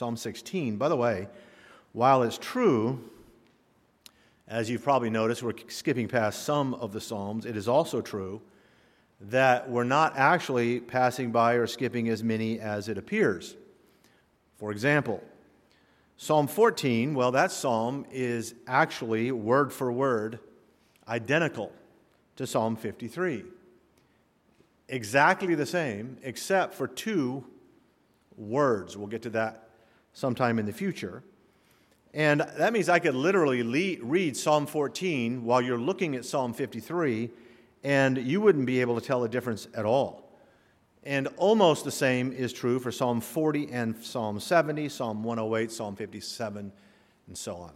Psalm 16. By the way, while it's true, as you've probably noticed, we're skipping past some of the Psalms, it is also true that we're not actually passing by or skipping as many as it appears. For example, Psalm 14, well, that psalm is actually word for word identical to Psalm 53. Exactly the same, except for two words. We'll get to that sometime in the future. And that means I could literally read Psalm 14 while you're looking at Psalm 53, and you wouldn't be able to tell a difference at all. And almost the same is true for Psalm 40 and Psalm 70, Psalm 108, Psalm 57, and so on.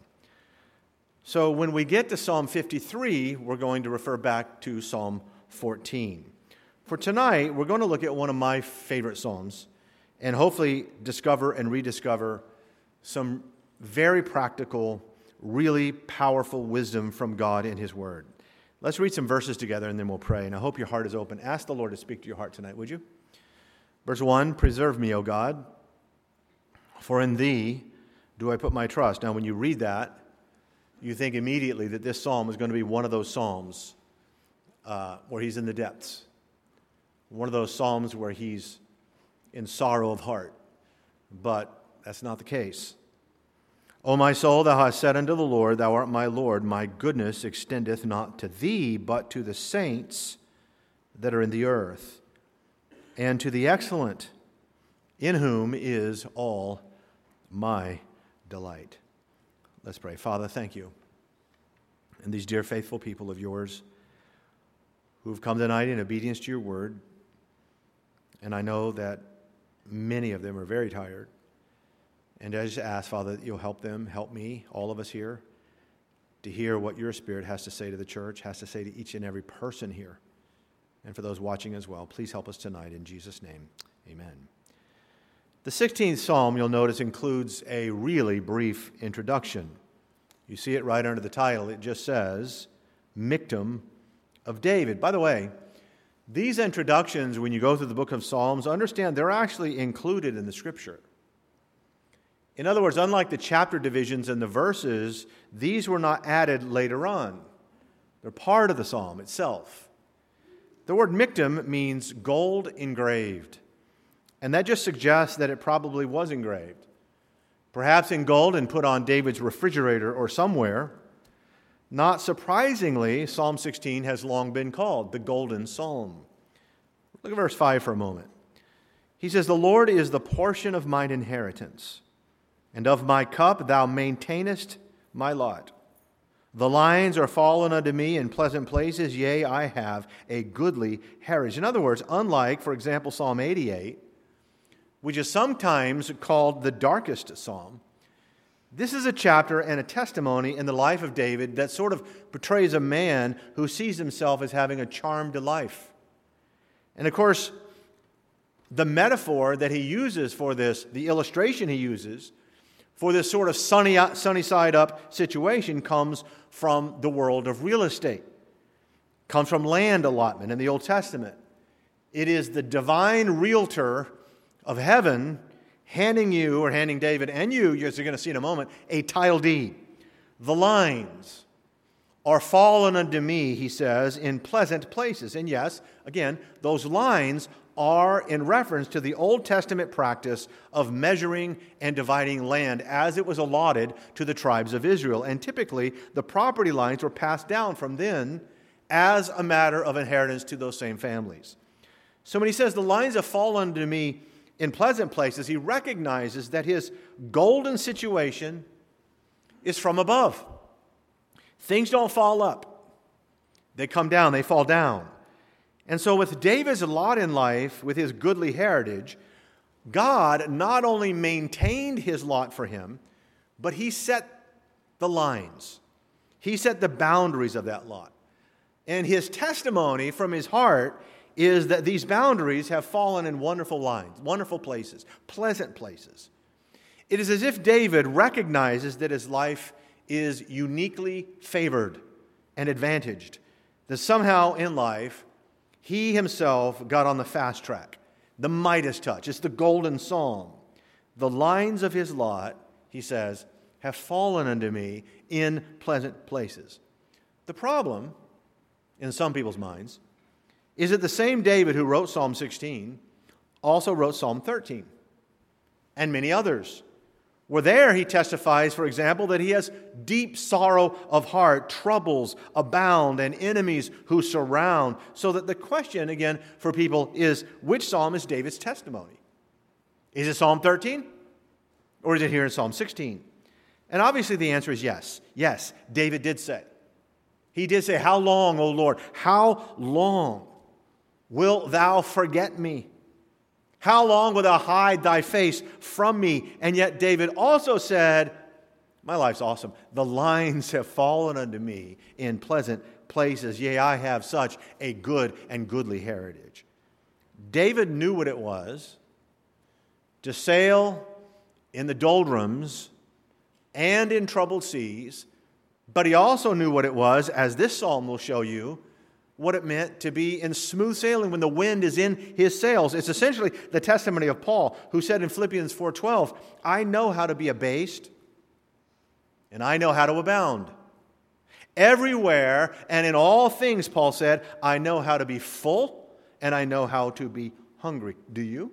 So when we get to Psalm 53, we're going to refer back to Psalm 14. For tonight, we're going to look at one of my favorite psalms and hopefully discover and rediscover some very practical, really powerful wisdom from God in His Word. Let's read some verses together and then we'll pray. And I hope your heart is open. Ask the Lord to speak to your heart tonight, would you? Verse 1, preserve me, O God, for in Thee do I put my trust. Now, when you read that, you think immediately that this psalm is going to be one of those psalms where he's in the depths. One of those psalms where he's in sorrow of heart. But that's not the case. O my soul, thou hast said unto the Lord, Thou art my Lord. My goodness extendeth not to thee, but to the saints that are in the earth, and to the excellent, in whom is all my delight. Let's pray. Father, thank you. And these dear faithful people of yours who have come tonight in obedience to your word, and I know that many of them are very tired. And I just ask, Father, that you'll help them, help me, all of us here, to hear what your Spirit has to say to the church, has to say to each and every person here, and for those watching as well. Please help us tonight in Jesus' name. Amen. The 16th Psalm, you'll notice, includes a really brief introduction. You see it right under the title. It just says, Michtam of David. By the way, these introductions, when you go through the book of Psalms, understand they're actually included in the Scripture. In other words, unlike the chapter divisions and the verses, these were not added later on. They're part of the psalm itself. The word Michtam means gold engraved. And that just suggests that it probably was engraved. Perhaps in gold and put on David's refrigerator or somewhere. Not surprisingly, Psalm 16 has long been called the Golden Psalm. Look at verse 5 for a moment. He says, The Lord is the portion of mine inheritance, and of my cup thou maintainest my lot. The lines are fallen unto me in pleasant places, yea, I have a goodly heritage. In other words, unlike, for example, Psalm 88, which is sometimes called the darkest psalm, this is a chapter and a testimony in the life of David that sort of portrays a man who sees himself as having a charmed life. And of course, the metaphor that he uses for this, the illustration he uses for this sort of sunny side up situation comes from the world of real estate. Comes from land allotment in the Old Testament. It is the divine realtor of heaven handing you, or handing David and you, as you're going to see in a moment, a title deed. The lines are fallen unto me, he says, in pleasant places. And yes, again, those lines are in reference to the Old Testament practice of measuring and dividing land as it was allotted to the tribes of Israel. And typically, the property lines were passed down from then as a matter of inheritance to those same families. So when he says, the lines have fallen unto me in pleasant places, he recognizes that his golden situation is from above. Things don't fall up. They come down, they fall down. And so with David's lot in life, with his goodly heritage, God not only maintained his lot for him, but he set the lines. He set the boundaries of that lot. And his testimony from his heart is that these boundaries have fallen in wonderful lines, wonderful places, pleasant places. It is as if David recognizes that his life is uniquely favored and advantaged, that somehow in life he himself got on the fast track, the Midas touch. It's the golden psalm. The lines of his lot, he says, have fallen unto me in pleasant places. The problem, in some people's minds, is that the same David who wrote Psalm 16 also wrote Psalm 13 and many others. Where there he testifies, for example, that he has deep sorrow of heart, troubles abound, and enemies who surround. So that the question, again, for people is, which psalm is David's testimony? Is it Psalm 13? Or is it here in Psalm 16? And obviously the answer is yes. Yes, David did say. He did say, how long, O Lord, how long wilt thou forget me? How long wilt thou hide thy face from me? And yet David also said, my life's awesome. The lines have fallen unto me in pleasant places. Yea, I have such a good and goodly heritage. David knew what it was to sail in the doldrums and in troubled seas, but he also knew what it was, as this psalm will show you, what it meant to be in smooth sailing when the wind is in his sails. It's essentially the testimony of Paul, who said in Philippians 4:12, I know how to be abased, and I know how to abound. Everywhere and in all things, Paul said, I know how to be full, and I know how to be hungry. Do you?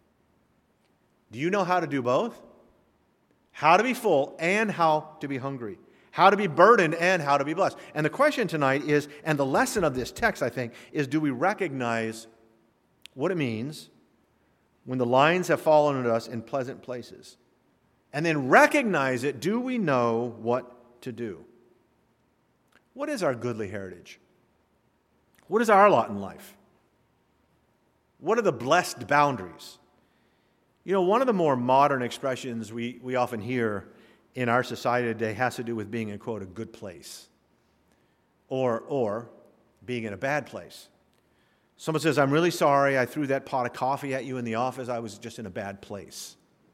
Do you know how to do both? How to be full and how to be hungry. How to be burdened and how to be blessed. And the question tonight is, and the lesson of this text, I think, is do we recognize what it means when the lines have fallen on us in pleasant places? And then recognize it, do we know what to do? What is our goodly heritage? What is our lot in life? What are the blessed boundaries? You know, one of the more modern expressions we often hear in our society today has to do with being in, quote, a good place or being in a bad place. Someone says, I'm really sorry I threw that pot of coffee at you in the office. I was just in a bad place.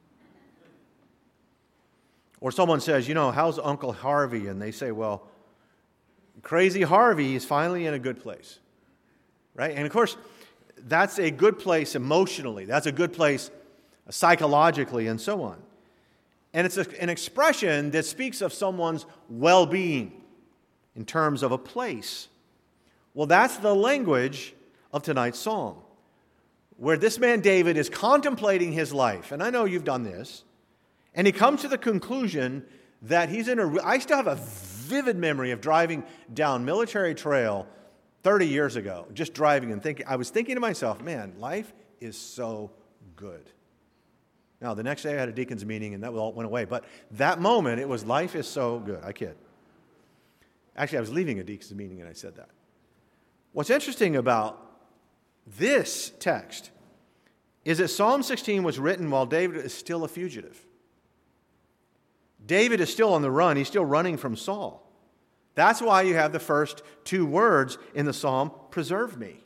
Or someone says, you know, how's Uncle Harvey? And they say, well, crazy Harvey is finally in a good place. Right? And of course, that's a good place emotionally. That's a good place psychologically and so on. And it's an expression that speaks of someone's well-being in terms of a place. Well, that's the language of tonight's psalm, where this man David is contemplating his life. And I know you've done this. And he comes to the conclusion that he's I still have a vivid memory of driving down Military Trail 30 years ago, just driving and thinking. I was thinking to myself, man, life is so good. Now, the next day I had a deacon's meeting and that all went away. But that moment, it was life is so good. I kid. Actually, I was leaving a deacon's meeting and I said that. What's interesting about this text is that Psalm 16 was written while David is still a fugitive. David is still on the run. He's still running from Saul. That's why you have the first two words in the psalm, preserve me.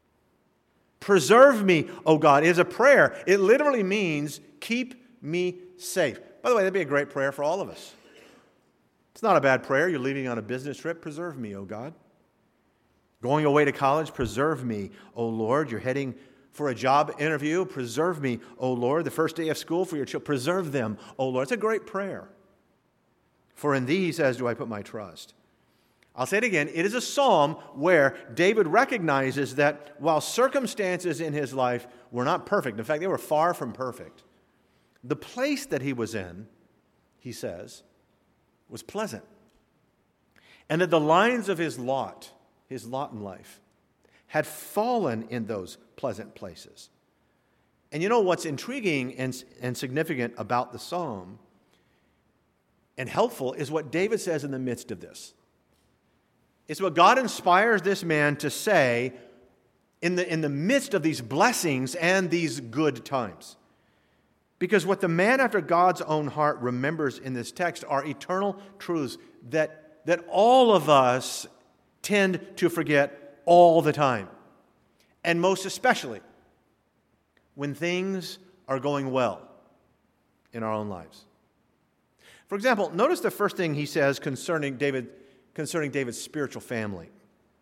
Preserve me, O God, is a prayer. It literally means keep me safe. By the way, that'd be a great prayer for all of us. It's not a bad prayer. You're leaving on a business trip. Preserve me, O God. Going away to college. Preserve me, O Lord. You're heading for a job interview. Preserve me, O Lord. The first day of school for your children. Preserve them, O Lord. It's a great prayer. For in thee, he says, do I put my trust. I'll say it again. It is a psalm where David recognizes that while circumstances in his life were not perfect, in fact, they were far from perfect, the place that he was in, he says, was pleasant. And that the lines of his lot in life, had fallen in those pleasant places. And you know what's intriguing and significant about the psalm and helpful is what David says in the midst of this. It's what God inspires this man to say in the midst of these blessings and these good times. Because what the man after God's own heart remembers in this text are eternal truths that all of us tend to forget all the time. And most especially when things are going well in our own lives. For example, notice the first thing he says concerning David's spiritual family.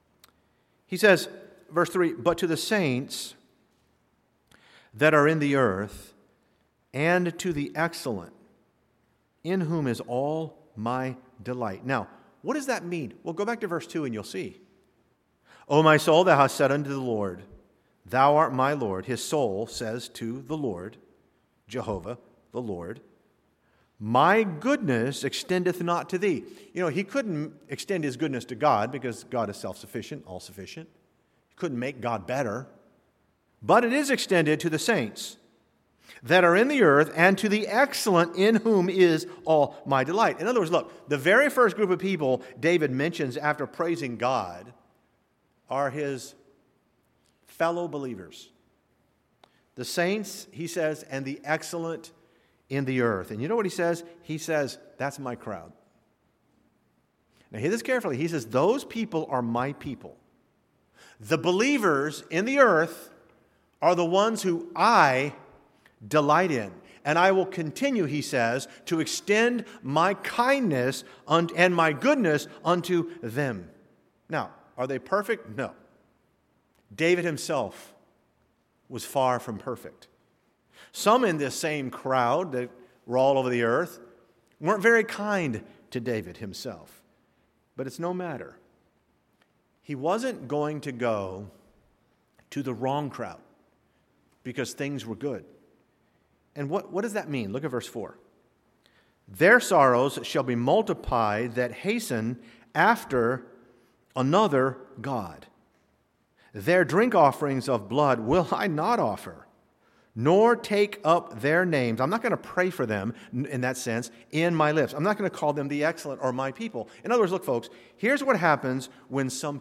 He says, verse 3, but to the saints that are in the earth, and to the excellent, in whom is all my delight. Now, what does that mean? Well, go back to verse 2 and you'll see. O my soul, thou hast said unto the Lord, thou art my Lord. His soul says to the Lord, Jehovah, the Lord, my goodness extendeth not to thee. You know, he couldn't extend his goodness to God because God is self-sufficient, all-sufficient. He couldn't make God better. But it is extended to the saints that are in the earth and to the excellent in whom is all my delight. In other words, look, the very first group of people David mentions after praising God are his fellow believers. The saints, he says, and the excellent in the earth. And you know what he says? He says, that's my crowd. Now hear this carefully. He says, those people are my people. The believers in the earth are the ones who I delight in. And I will continue, he says, to extend my kindness and my goodness unto them. Now, are they perfect? No. David himself was far from perfect. Some in this same crowd that were all over the earth weren't very kind to David himself. But it's no matter. He wasn't going to go to the wrong crowd because things were good. And what does that mean? Look at verse 4. Their sorrows shall be multiplied that hasten after another God. Their drink offerings of blood will I not offer, nor take up their names. I'm not going to pray for them in that sense in my lips. I'm not going to call them the excellent or my people. In other words, look, folks, here's what happens when some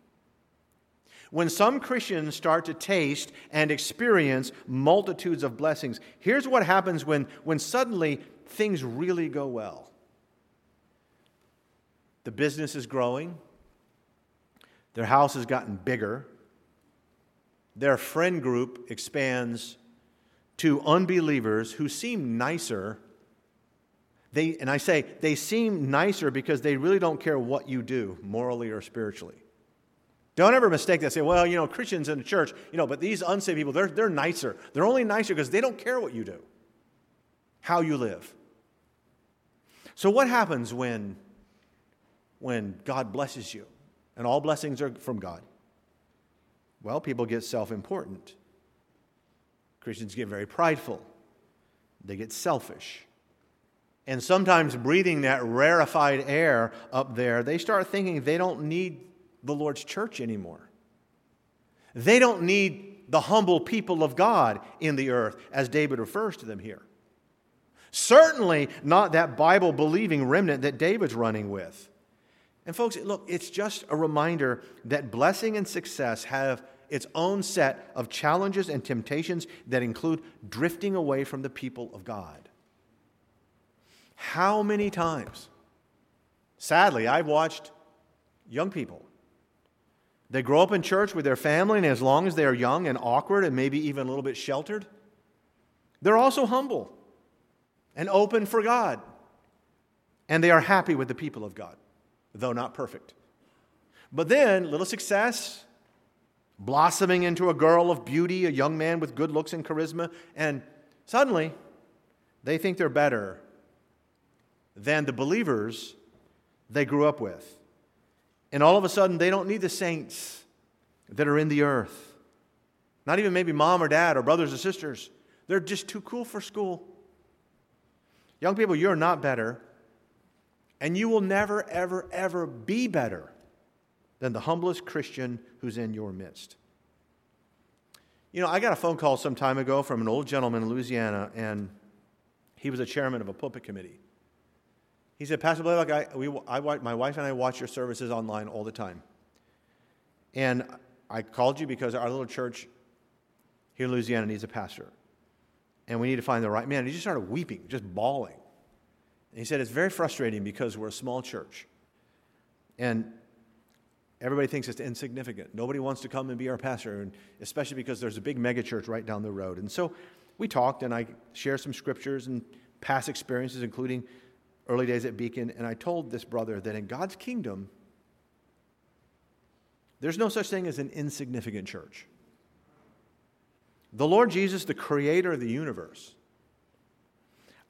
Christians start to taste and experience multitudes of blessings. Here's what happens when suddenly things really go well. The business is growing. Their house has gotten bigger. Their friend group expands to unbelievers who seem nicer. They seem nicer because they really don't care what you do, morally or spiritually. Don't ever mistake that. Say, well, you know, Christians in the church, you know, but these unsaved people, they're nicer. They're only nicer because they don't care what you do, how you live. So what happens when God blesses you? And all blessings are from God. Well, people get self-important. Christians get very prideful. They get selfish. And sometimes breathing that rarefied air up there, they start thinking they don't need the Lord's church anymore. They don't need the humble people of God in the earth, as David refers to them here. Certainly not that Bible-believing remnant that David's running with. And folks, look, it's just a reminder that blessing and success have its own set of challenges and temptations that include drifting away from the people of God. How many times, sadly, I've watched young people. They grow up in church with their family, and as long as they are young and awkward and maybe even a little bit sheltered, they're also humble and open for God. And they are happy with the people of God, though not perfect. But then, little success, blossoming into a girl of beauty, a young man with good looks and charisma, and suddenly they think they're better than the believers they grew up with. And all of a sudden, they don't need the saints that are in the earth. Not even maybe mom or dad or brothers or sisters. They're just too cool for school. Young people, you're not better. And you will never, ever, ever be better than the humblest Christian who's in your midst. You know, I got a phone call some time ago from an old gentleman in Louisiana, and he was a chairman of a pulpit committee. He said, Pastor Blaylock, my wife and I watch your services online all the time. And I called you because our little church here in Louisiana needs a pastor. And we need to find the right man. And he just started weeping, just bawling. And he said, it's very frustrating because we're a small church. And everybody thinks it's insignificant. Nobody wants to come and be our pastor, and especially because there's a big mega church right down the road. And so we talked, and I shared some scriptures and past experiences, including early days at Beacon, and I told this brother that in God's kingdom, there's no such thing as an insignificant church. The Lord Jesus, the creator of the universe,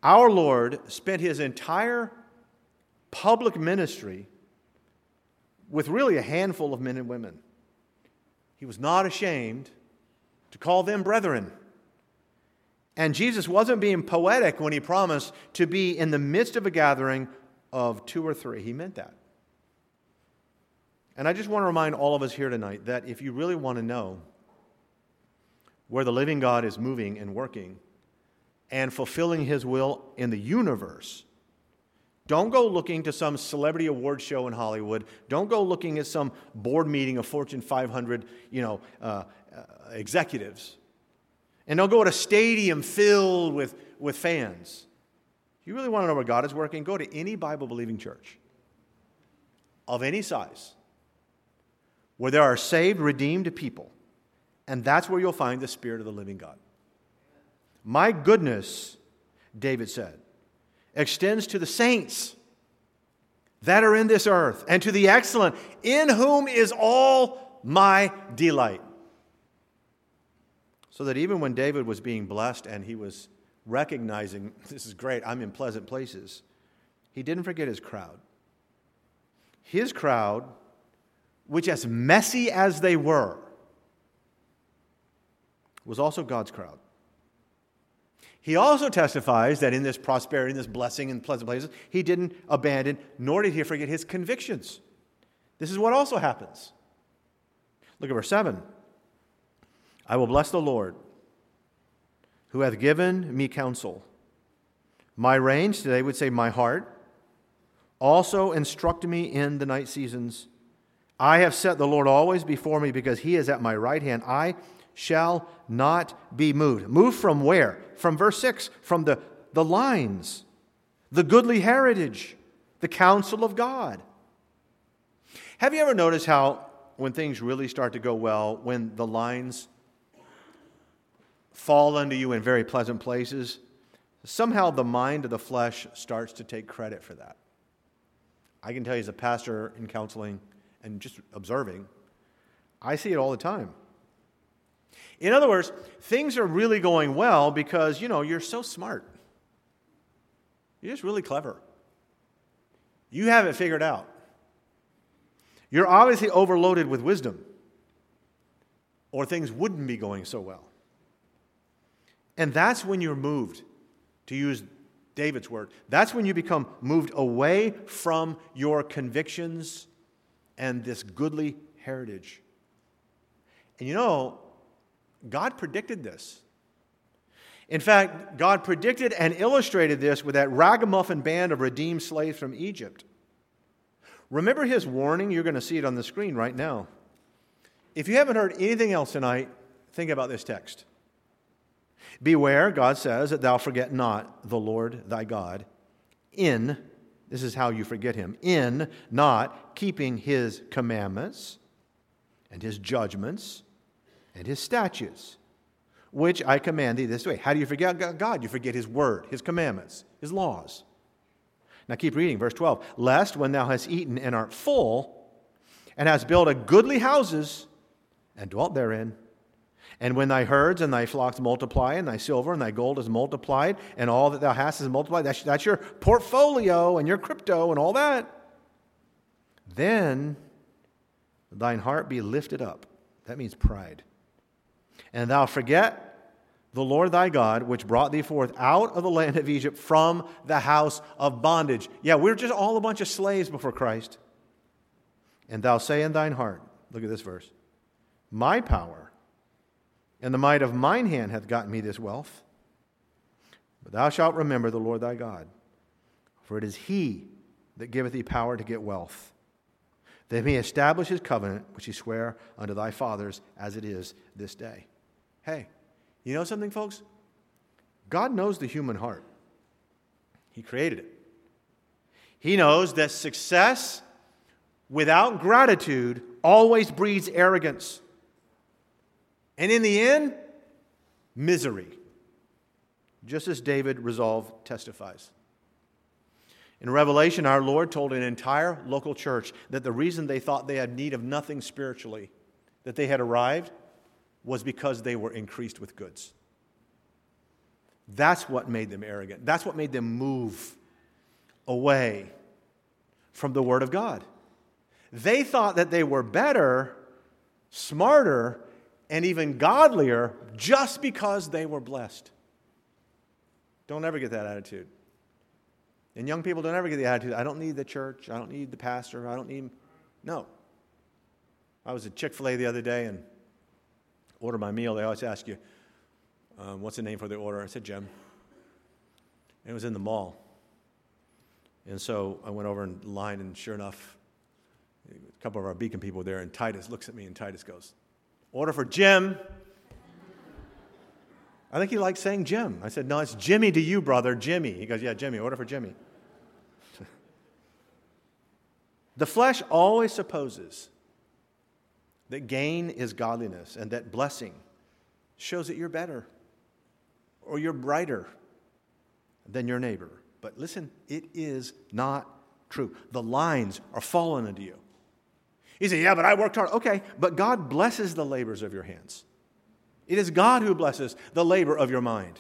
Our Lord spent his entire public ministry with really a handful of men and women. He was not ashamed to call them brethren. And Jesus wasn't being poetic when he promised to be in the midst of a gathering of 2 or 3. He meant that. And I just want to remind all of us here tonight that if you really want to know where the living God is moving and working and fulfilling his will in the universe, don't go looking to some celebrity award show in Hollywood. Don't go looking at some board meeting of Fortune 500, executives. And don't go to a stadium filled with fans. If you really want to know where God is working, go to any Bible-believing church of any size where there are saved, redeemed people. And that's where you'll find the Spirit of the living God. My goodness, David said, extends to the saints that are in this earth and to the excellent, in whom is all my delight. So that even when David was being blessed and he was recognizing, this is great, I'm in pleasant places, he didn't forget his crowd. His crowd, which as messy as they were, was also God's crowd. He also testifies that in this prosperity, in this blessing in pleasant places, he didn't abandon, nor did he forget his convictions. This is what also happens. Look at verse 7. I will bless the Lord, who hath given me counsel. My reins, today would say my heart, also instruct me in the night seasons. I have set the Lord always before me, because he is at my right hand. I shall not be moved. Moved from where? From verse 6, from the lines, the goodly heritage, the counsel of God. Have you ever noticed how when things really start to go well, when the lines fall unto you in very pleasant places, somehow the mind of the flesh starts to take credit for that? I can tell you as a pastor in counseling and just observing, I see it all the time. In other words, things are really going well because, you're so smart. You're just really clever. You have it figured out. You're obviously overloaded with wisdom, or things wouldn't be going so well. And that's when you're moved, to use David's word. That's when you become moved away from your convictions and this goodly heritage. And God predicted this. In fact, God predicted and illustrated this with that ragamuffin band of redeemed slaves from Egypt. Remember his warning? You're going to see it on the screen right now. If you haven't heard anything else tonight, think about this text. Beware, God says, that thou forget not the Lord thy God this is how you forget him, in not keeping his commandments and his judgments and his statutes, which I command thee this way. How do you forget God? You forget his word, his commandments, his laws. Now keep reading, verse 12. Lest when thou hast eaten and art full, and hast built a goodly houses, and dwelt therein, and when thy herds and thy flocks multiply, and thy silver and thy gold is multiplied, and all that thou hast is multiplied, that's your portfolio and your crypto and all that, then thine heart be lifted up. That means pride. And thou forget the Lord thy God, which brought thee forth out of the land of Egypt from the house of bondage. Yeah, we're just all a bunch of slaves before Christ. And thou say in thine heart, look at this verse, my power and the might of mine hand hath gotten me this wealth. But thou shalt remember the Lord thy God, for it is he that giveth thee power to get wealth, that he may establish his covenant, which he sware unto thy fathers, as it is this day. Hey, you know something, folks? God knows the human heart. He created it. He knows that success without gratitude always breeds arrogance. And in the end, misery. Just as David resolved testifies. In Revelation, our Lord told an entire local church that the reason they thought they had need of nothing spiritually, that they had arrived, was because they were increased with goods. That's what made them arrogant. That's what made them move away from the Word of God. They thought that they were better, smarter, and even godlier just because they were blessed. Don't ever get that attitude. And young people, don't ever get the attitude, I don't need the church, I don't need the pastor, I don't need... No. I was at Chick-fil-A the other day and ordered my meal. They always ask you, what's the name for the order? I said, Jim. And it was in the mall. And so I went over in line, and sure enough, a couple of our Beacon people were there, and Titus looks at me, and Titus goes, order for Jim. I think he likes saying Jim. I said, no, it's Jimmy to you, brother, Jimmy. He goes, yeah, Jimmy, order for Jimmy. The flesh always supposes that gain is godliness and that blessing shows that you're better or you're brighter than your neighbor. But listen, it is not true. The lines are fallen into you. You say, yeah, but I worked hard. Okay, but God blesses the labors of your hands. It is God who blesses the labor of your mind.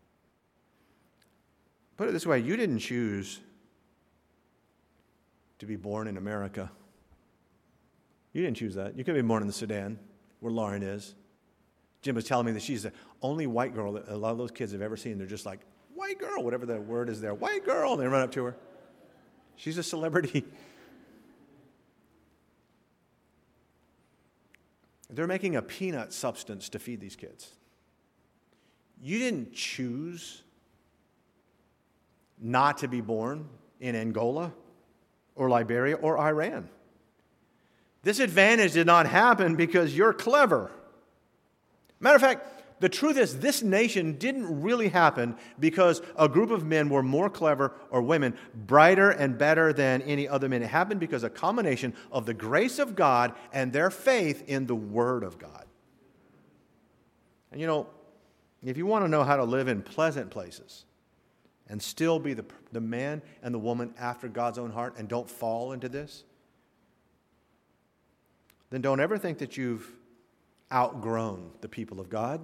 Put it this way, you didn't choose to be born in America. You didn't choose that. You could be born in the Sudan, where Lauren is. Jim was telling me that she's the only white girl that a lot of those kids have ever seen. They're just like, white girl, whatever that word is there, white girl, and they run up to her. She's a celebrity. They're making a peanut substance to feed these kids. You didn't choose not to be born in Angola or Liberia or Iran. This advantage did not happen because you're clever. Matter of fact, the truth is this nation didn't really happen because a group of men were more clever or women brighter and better than any other men. It happened because a combination of the grace of God and their faith in the Word of God. And you know, if you want to know how to live in pleasant places and still be the man and the woman after God's own heart and don't fall into this, then don't ever think that you've outgrown the people of God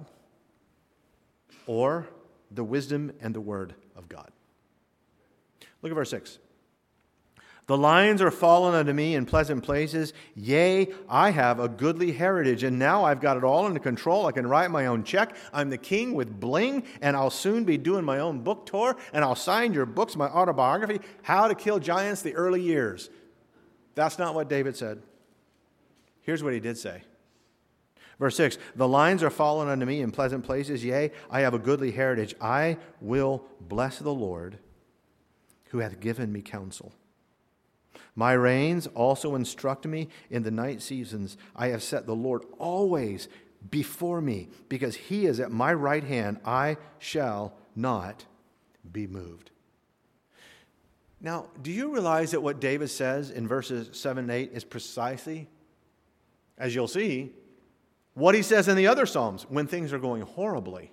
or the wisdom and the Word of God. Look at verse 6. The lines are fallen unto me in pleasant places. Yea, I have a goodly heritage, and now I've got it all under control. I can write my own check. I'm the king with bling, and I'll soon be doing my own book tour, and I'll sign your books, my autobiography, How to Kill Giants, the Early Years. That's not what David said. Here's what he did say. Verse 6, the lines are fallen unto me in pleasant places. Yea, I have a goodly heritage. I will bless the Lord who hath given me counsel. My reins also instruct me in the night seasons. I have set the Lord always before me, because he is at my right hand. I shall not be moved. Now, do you realize that what David says in verses 7 and 8 is precisely, as you'll see, what he says in the other Psalms when things are going horribly?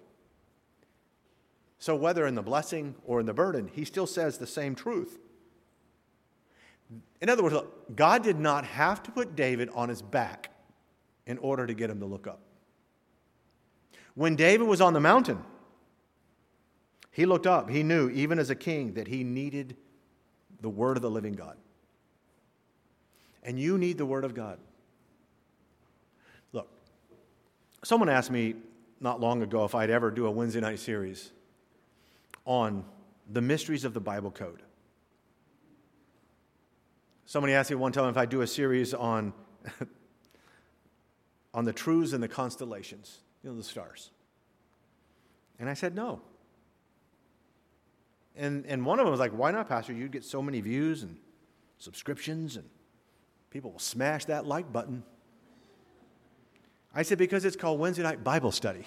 So whether in the blessing or in the burden, he still says the same truth. In other words, God did not have to put David on his back in order to get him to look up. When David was on the mountain, he looked up. He knew, even as a king, that he needed the Word of the living God. And you need the Word of God. Look, someone asked me not long ago if I'd ever do a Wednesday night series on the mysteries of the Bible code. Somebody asked me one time if I'd do a series on the truths and the constellations, the stars. And I said no. And one of them was like, why not, Pastor? You'd get so many views and subscriptions, and people will smash that like button. I said, because it's called Wednesday Night Bible Study.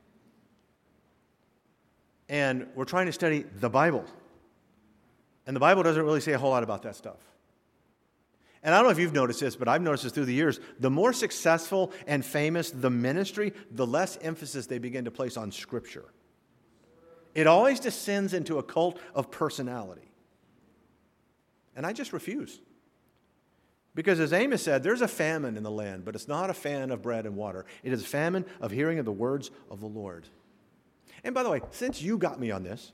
And we're trying to study the Bible. And the Bible doesn't really say a whole lot about that stuff. And I don't know if you've noticed this, but I've noticed this through the years. The more successful and famous the ministry, the less emphasis they begin to place on Scripture. It always descends into a cult of personality. And I just refuse. Because as Amos said, there's a famine in the land, but it's not a famine of bread and water. It is a famine of hearing of the words of the Lord. And by the way, since you got me on this,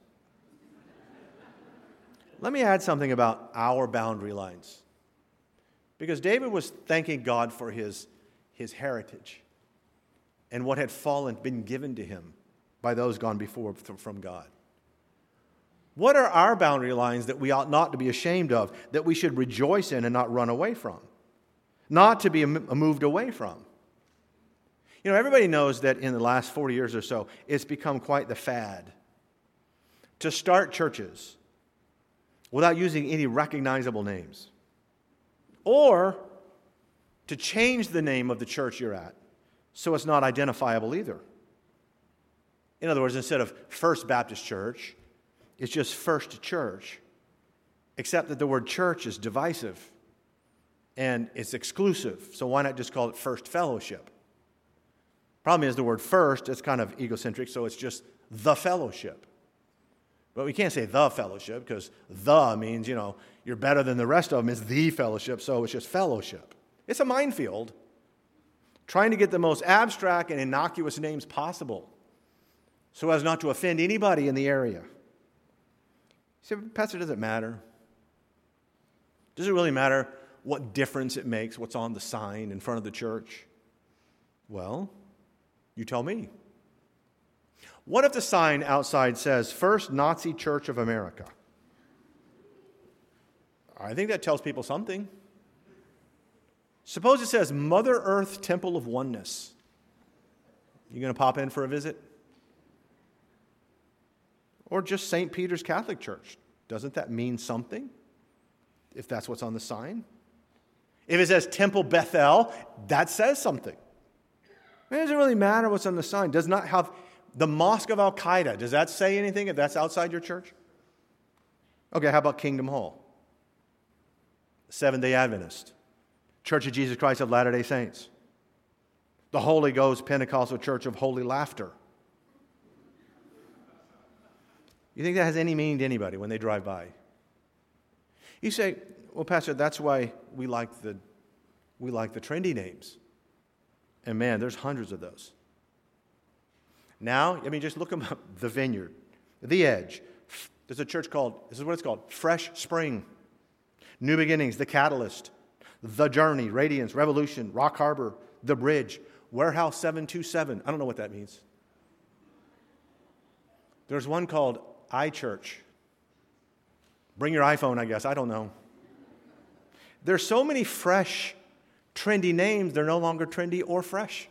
let me add something about our boundary lines. Because David was thanking God for his heritage and what had been given to him by those gone before from God. What are our boundary lines that we ought not to be ashamed of, that we should rejoice in and not run away from, not to be moved away from? You know, everybody knows that in the last 40 years or so, it's become quite the fad to start churches without using any recognizable names, or to change the name of the church you're at so it's not identifiable either. In other words, instead of First Baptist Church, it's just First Church, except that the word church is divisive and it's exclusive, so why not just call it First Fellowship? Problem is the word first, it's kind of egocentric, so it's just the fellowship. But we can't say the fellowship because the means, you're better than the rest of them. It's the fellowship, so it's just fellowship. It's a minefield trying to get the most abstract and innocuous names possible so as not to offend anybody in the area. You say, Pastor, does it matter? Does it really matter what difference it makes, what's on the sign in front of the church? Well, you tell me. What if the sign outside says, First Nazi Church of America? I think that tells people something. Suppose it says Mother Earth Temple of Oneness. You going to pop in for a visit? Or just St. Peter's Catholic Church. Doesn't that mean something if that's what's on the sign? If it says Temple Bethel, that says something. It doesn't really matter what's on the sign. Does not have the Mosque of Al-Qaeda. Does that say anything if that's outside your church? Okay, how about Kingdom Hall? Seventh-day Adventist. Church of Jesus Christ of Latter-day Saints. The Holy Ghost Pentecostal Church of Holy Laughter. You think that has any meaning to anybody when they drive by? You say, well, Pastor, that's why we like the trendy names. And man, there's hundreds of those. Now, just look them up. The Vineyard, The Edge. There's a church called, this is what it's called, Fresh Spring. New Beginnings, The Catalyst. The Journey, Radiance, Revolution, Rock Harbor, The Bridge, Warehouse 727. I don't know what that means. There's one called iChurch. Bring your iPhone, I guess. I don't know. There's so many fresh, trendy names, they're no longer trendy or fresh.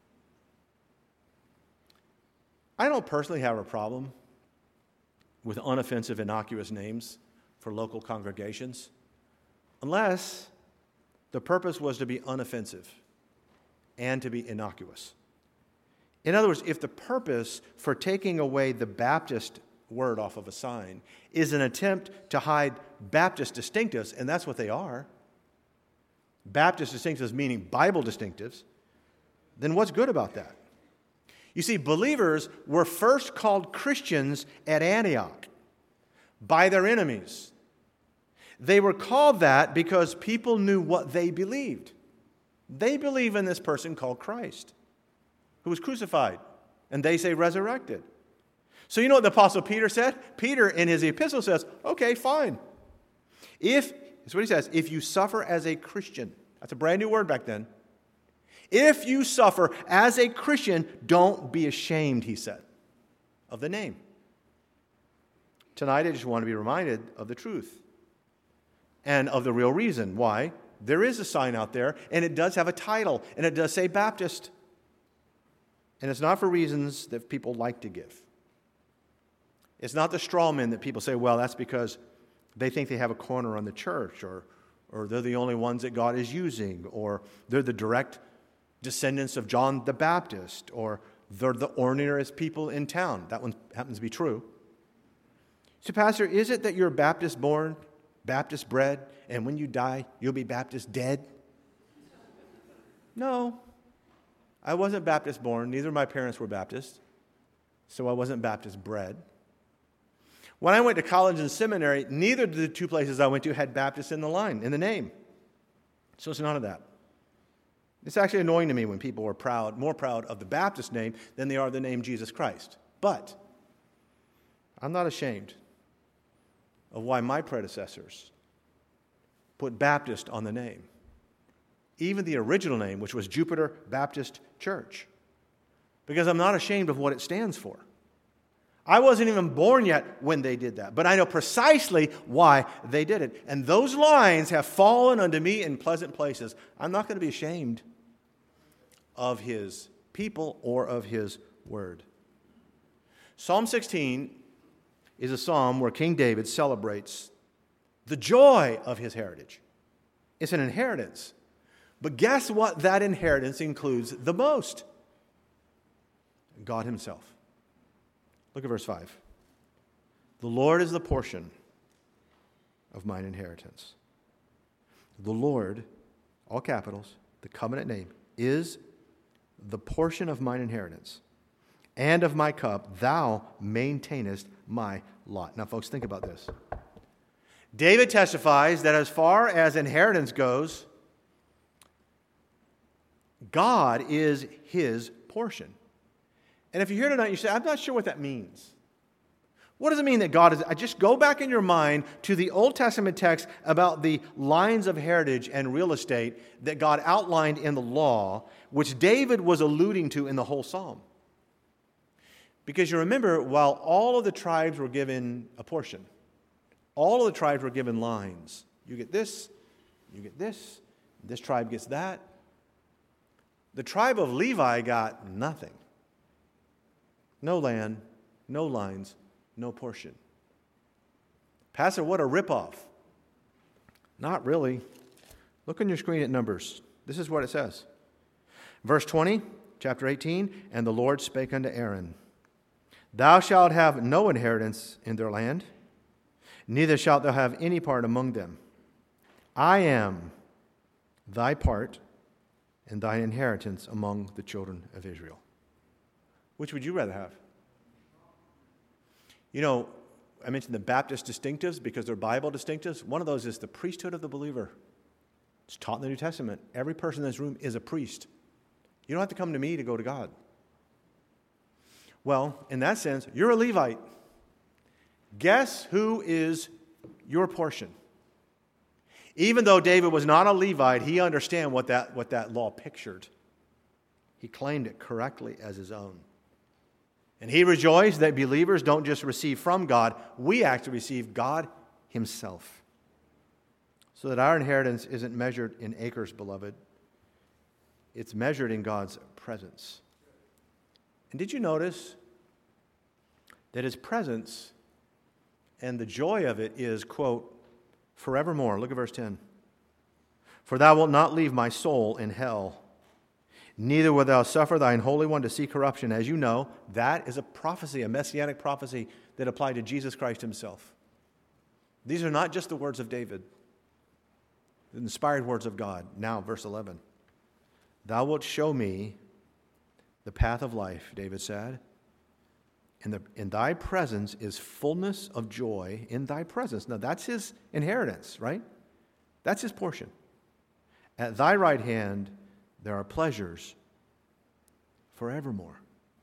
I don't personally have a problem with unoffensive, innocuous names for local congregations, unless the purpose was to be unoffensive and to be innocuous. In other words, if the purpose for taking away the Baptist word off of a sign is an attempt to hide Baptist distinctives, and that's what they are, Baptist distinctives meaning Bible distinctives, then what's good about that? You see, believers were first called Christians at Antioch by their enemies. They were called that because people knew what they believed. They believe in this person called Christ, who was crucified, and they say resurrected. So you know what the Apostle Peter said? Peter in his epistle says, okay, fine. That's what he says, if you suffer as a Christian, that's a brand new word back then. If you suffer as a Christian, don't be ashamed, he said, of the name. Tonight I just want to be reminded of the truth and of the real reason why there is a sign out there, and it does have a title, and it does say Baptist. And it's not for reasons that people like to give. It's not the straw men that people say, well, that's because they think they have a corner on the church, or they're the only ones that God is using, or they're the direct descendants of John the Baptist, or they're the ordinariest people in town. That one happens to be true. So, Pastor, is it that you're Baptist born, Baptist bred, and when you die, you'll be Baptist dead? No. I wasn't Baptist born. Neither of my parents were Baptist, so I wasn't Baptist bred. When I went to college and seminary, neither of the two places I went to had Baptist in the name. So it's none of that. It's actually annoying to me when people are more proud of the Baptist name than they are the name Jesus Christ. But I'm not ashamed of why my predecessors put Baptist on the name. Even the original name, which was Jupiter Baptist Church. Because I'm not ashamed of what it stands for. I wasn't even born yet when they did that, but I know precisely why they did it. And those lines have fallen unto me in pleasant places. I'm not going to be ashamed of His people or of His word. Psalm 16 is a psalm where King David celebrates the joy of his heritage. It's an inheritance. But guess what that inheritance includes the most? God Himself. Look at verse 5. The Lord is the portion of mine inheritance. The Lord, all capitals, the covenant name, is the portion of mine inheritance. And of my cup, thou maintainest my lot. Now, folks, think about this. David testifies that as far as inheritance goes, God is his portion. And if you're here tonight, you say, I'm not sure what that means. What does it mean that God is? I just go back in your mind to the Old Testament text about the lines of heritage and real estate that God outlined in the law, which David was alluding to in the whole psalm. Because you remember, while all of the tribes were given a portion, all of the tribes were given lines. You get this, this tribe gets that. The tribe of Levi got nothing. No land, no lines, no portion. Pastor, what a ripoff. Not really. Look on your screen at Numbers. This is what it says. Verse 20, chapter 18, and the Lord spake unto Aaron, Thou shalt have no inheritance in their land, neither shalt thou have any part among them. I am thy part and thine inheritance among the children of Israel. Which would you rather have? You know, I mentioned the Baptist distinctives because they're Bible distinctives. One of those is the priesthood of the believer. It's taught in the New Testament. Every person in this room is a priest. You don't have to come to me to go to God. Well, in that sense, you're a Levite. Guess who is your portion? Even though David was not a Levite, he understood what that law pictured. He claimed it correctly as his own. And he rejoiced that believers don't just receive from God, we actually receive God Himself. So that our inheritance isn't measured in acres, beloved. It's measured in God's presence. And did you notice that His presence and the joy of it is, quote, forevermore? Look at verse 10. For thou wilt not leave my soul in hell, neither wilt thou suffer thine Holy One to see corruption. As you know, that is a prophecy, a messianic prophecy that applied to Jesus Christ Himself. These are not just the words of David, the inspired words of God. Now, verse 11. Thou wilt show me the path of life, David said. In thy presence is fullness of joy in thy presence. Now, that's his inheritance, right? That's his portion. At thy right hand there are pleasures forevermore.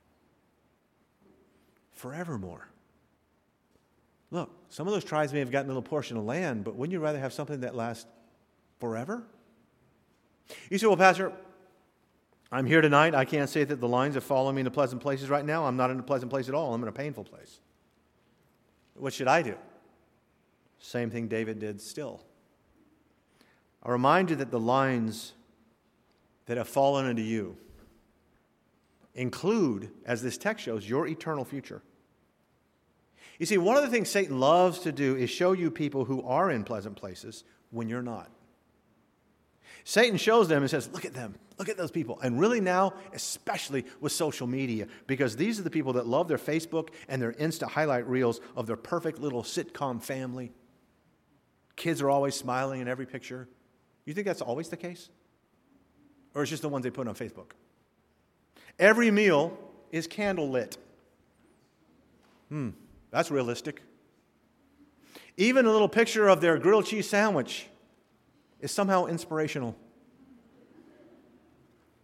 Forevermore. Look, some of those tribes may have gotten a little portion of land, but wouldn't you rather have something that lasts forever? You say, well, Pastor, I'm here tonight. I can't say that the lines are following me into pleasant places right now. I'm not in a pleasant place at all. I'm in a painful place. What should I do? Same thing David did still. I'll remind you that the lines that have fallen into you include, as this text shows, your eternal future. You see, one of the things Satan loves to do is show you people who are in pleasant places when you're not. Satan shows them and says, look at them, look at those people. And really now, especially with social media, because these are the people that love their Facebook and their Insta highlight reels of their perfect little sitcom family. Kids are always smiling in every picture. You think that's always the case? Or it's just the ones they put on Facebook? Every meal is candlelit. That's realistic. Even a little picture of their grilled cheese sandwich is somehow inspirational.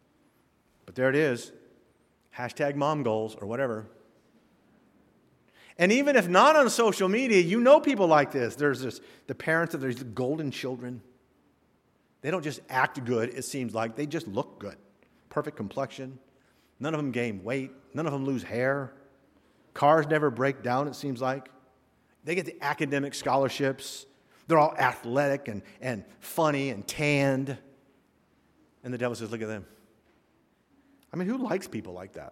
But there it is. # mom goals or whatever. And even if not on social media, you know people like this. There's the parents of these golden children. They don't just act good, it seems like. They just look good. Perfect complexion. None of them gain weight. None of them lose hair. Cars never break down, it seems like. They get the academic scholarships. They're all athletic and funny and tanned. And the devil says, look at them. I mean, who likes people like that?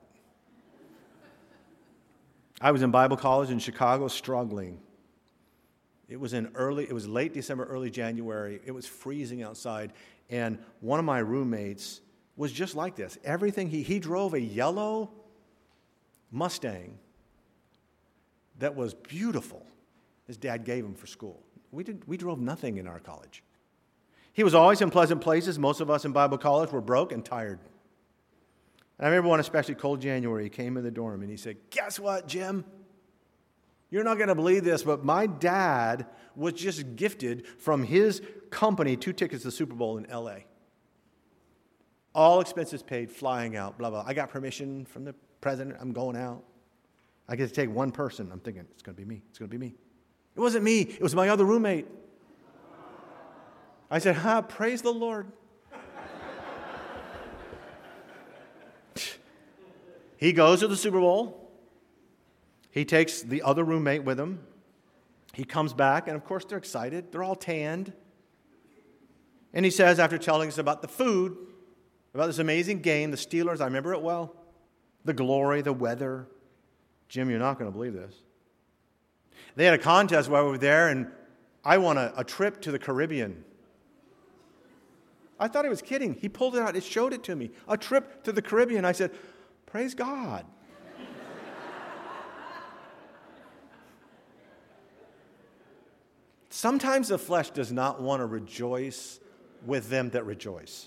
I was in Bible college in Chicago struggling. It was late December, early January. It was freezing outside. And one of my roommates was just like this. Everything, he drove a yellow Mustang that was beautiful. His dad gave him for school. We drove nothing in our college. He was always in pleasant places. Most of us in Bible college were broke and tired. And I remember one especially cold January, he came in the dorm and he said, guess what, Jim? You're not going to believe this, but my dad was just gifted from his company 2 tickets to the Super Bowl in L.A. All expenses paid, flying out, blah, blah. I got permission from the president. I'm going out. I get to take one person. I'm thinking, it's going to be me. It's going to be me. It wasn't me. It was my other roommate. I said, praise the Lord. He goes to the Super Bowl. He takes the other roommate with him. He comes back, and of course they're excited. They're all tanned. And he says, after telling us about the food, about this amazing game, the Steelers, I remember it well, the glory, the weather. Jim, you're not going to believe this. They had a contest while we were there, and I won a trip to the Caribbean. I thought he was kidding. He pulled it out. It showed it to me. A trip to the Caribbean. I said, praise God. Sometimes the flesh does not want to rejoice with them that rejoice.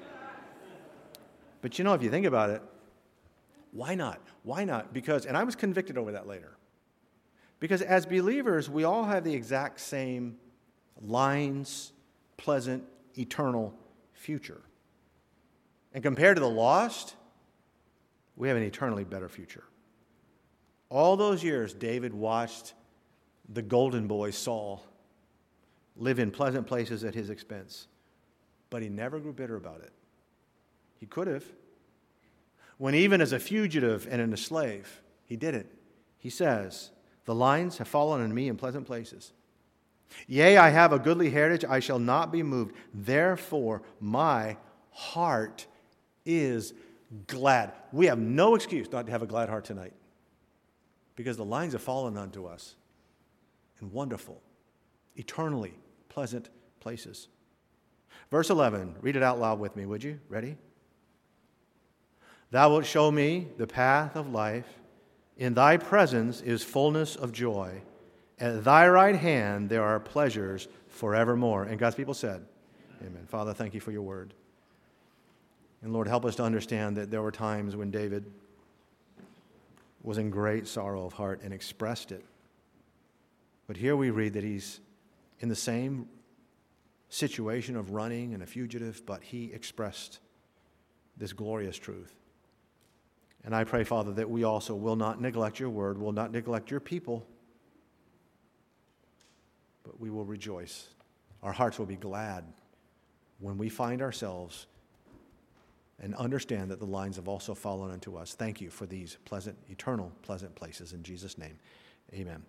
But you know, if you think about it, why not? Why not? Because, and I was convicted over that later. Because as believers, we all have the exact same lines, pleasant, eternal future. And compared to the lost, we have an eternally better future. All those years, David watched the golden boy, Saul, live in pleasant places at his expense. But he never grew bitter about it. He could have. When even as a fugitive and a slave, he did it. He says, the lines have fallen on me in pleasant places. Yea, I have a goodly heritage, I shall not be moved. Therefore, my heart is glad. We have no excuse not to have a glad heart tonight. Because the lines have fallen unto us in wonderful, eternally pleasant places. Verse 11, read it out loud with me, would you? Ready? Thou wilt show me the path of life. In thy presence is fullness of joy. At thy right hand there are pleasures forevermore. And God's people said, amen. Father, thank you for your word. And Lord, help us to understand that there were times when David was in great sorrow of heart and expressed it. But here we read that he's in the same situation of running and a fugitive, but he expressed this glorious truth. And I pray, Father, that we also will not neglect your word, will not neglect your people, but we will rejoice. Our hearts will be glad when we find ourselves and understand that the lines have also fallen unto us. Thank you for these pleasant, eternal, pleasant places. In Jesus' name, amen.